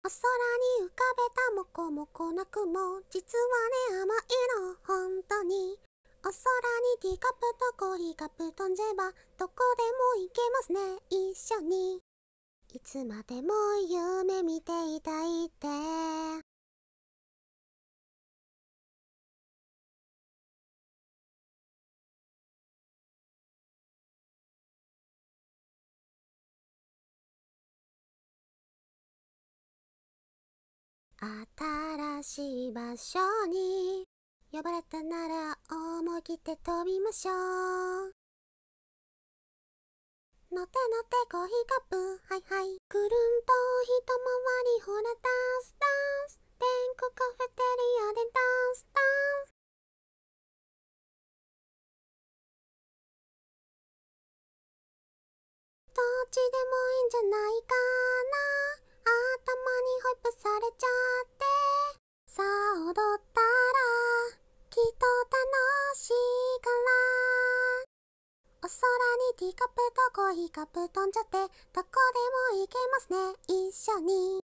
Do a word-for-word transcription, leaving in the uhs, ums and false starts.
お空に浮かべたもこもこな雲、実はね甘いの本当に。お空にティーカップとコーヒーカップ飛んじゃえばどこでも行けますね一緒に。いつまでも夢見ていたいって。新しい場所に呼ばれたなら思い切って飛びましょう。のってのってコーヒーカップはいはい、くるんと一回りほらダンスダンス、天空カフェテリアでダンスダンス。どっちでもいいんじゃないかな、頭にホイップされちゃって。さあ踊ったらきっと楽しいから。お空にティーカップとコーヒーカップ飛んじゃってどこでも行けますね一緒に。